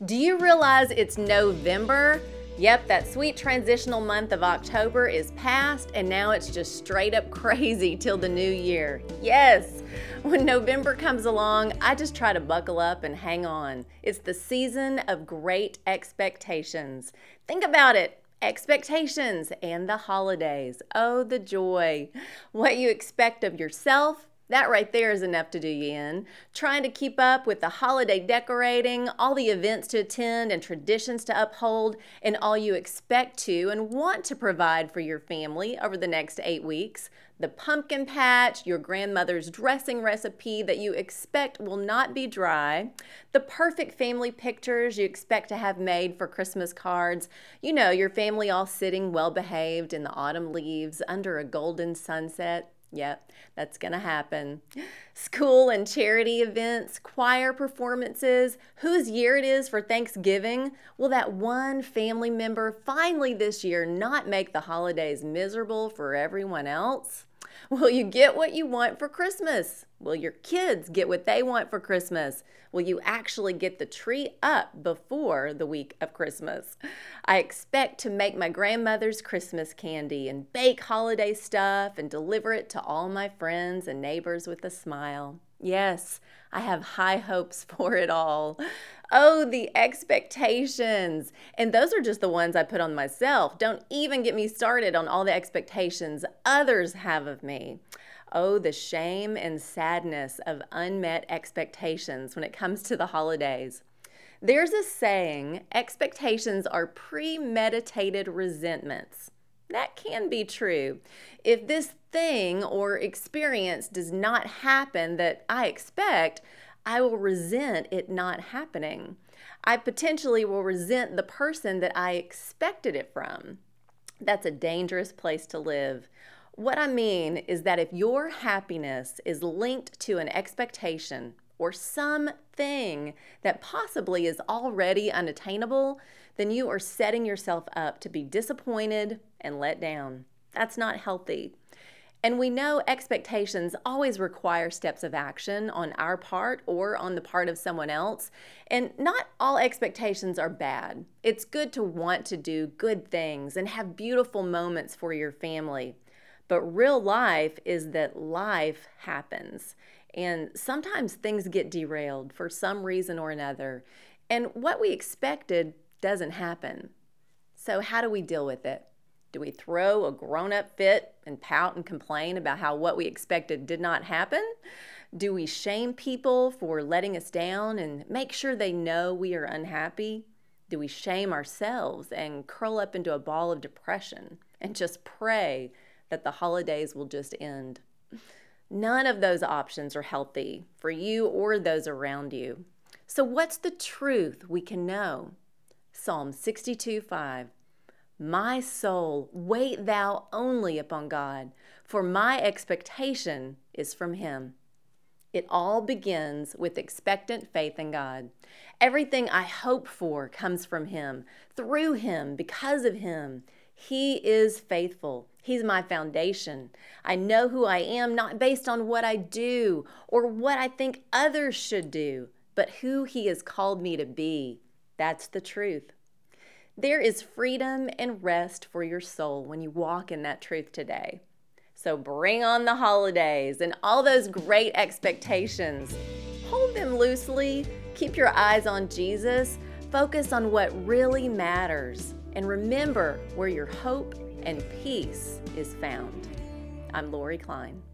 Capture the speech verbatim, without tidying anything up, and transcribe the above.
Do you realize it's November? Yep, that sweet transitional month of October is past, and now it's just straight up crazy till the new year. Yes, when November comes along, I just try to buckle up and hang on. It's the season of great expectations. Think about it. Expectations and the holidays. Oh, the joy. What you expect of yourself, that right there is enough to do you in. Trying to keep up with the holiday decorating, all the events to attend and traditions to uphold, and all you expect to and want to provide for your family over the next eight weeks. The pumpkin patch, your grandmother's dressing recipe that you expect will not be dry, the perfect family pictures you expect to have made for Christmas cards, you know, your family all sitting well behaved in the autumn leaves under a golden sunset. Yep, that's going to happen. School and charity events, choir performances, whose year it is for Thanksgiving. Will that one family member finally this year not make the holidays miserable for everyone else? Will you get what you want for Christmas? Will your kids get what they want for Christmas? Will you actually get the tree up before the week of Christmas? I expect to make my grandmother's Christmas candy and bake holiday stuff and deliver it to all my friends and neighbors with a smile. Yes, I have high hopes for it all. Oh, the expectations. And those are just the ones I put on myself. Don't even get me started on all the expectations others have of me. Oh, the shame and sadness of unmet expectations when it comes to the holidays. There's a saying, expectations are premeditated resentments. That can be true. If this thing or experience does not happen that I expect, I will resent it not happening. I potentially will resent the person that I expected it from. That's a dangerous place to live. What I mean is that if your happiness is linked to an expectation or something that possibly is already unattainable, then you are setting yourself up to be disappointed and let down. That's not healthy. And we know expectations always require steps of action on our part or on the part of someone else. And not all expectations are bad. It's good to want to do good things and have beautiful moments for your family. But real life is that life happens. And sometimes things get derailed for some reason or another. And what we expected doesn't happen. So how do we deal with it? Do we throw a grown-up fit and pout and complain about how what we expected did not happen? Do we shame people for letting us down and make sure they know we are unhappy? Do we shame ourselves and curl up into a ball of depression and just pray that the holidays will just end? None of those options are healthy for you or those around you. So what's the truth we can know? Psalm sixty-two five. My soul, wait thou only upon God, for my expectation is from Him. It all begins with expectant faith in God. Everything I hope for comes from Him, through Him, because of Him. He is faithful. He's my foundation. I know who I am, not based on what I do or what I think others should do, but who He has called me to be. That's the truth. There is freedom and rest for your soul when you walk in that truth today. So bring on the holidays and all those great expectations. Hold them loosely. Keep your eyes on Jesus. Focus on what really matters. And remember where your hope and peace is found. I'm Lori Klein.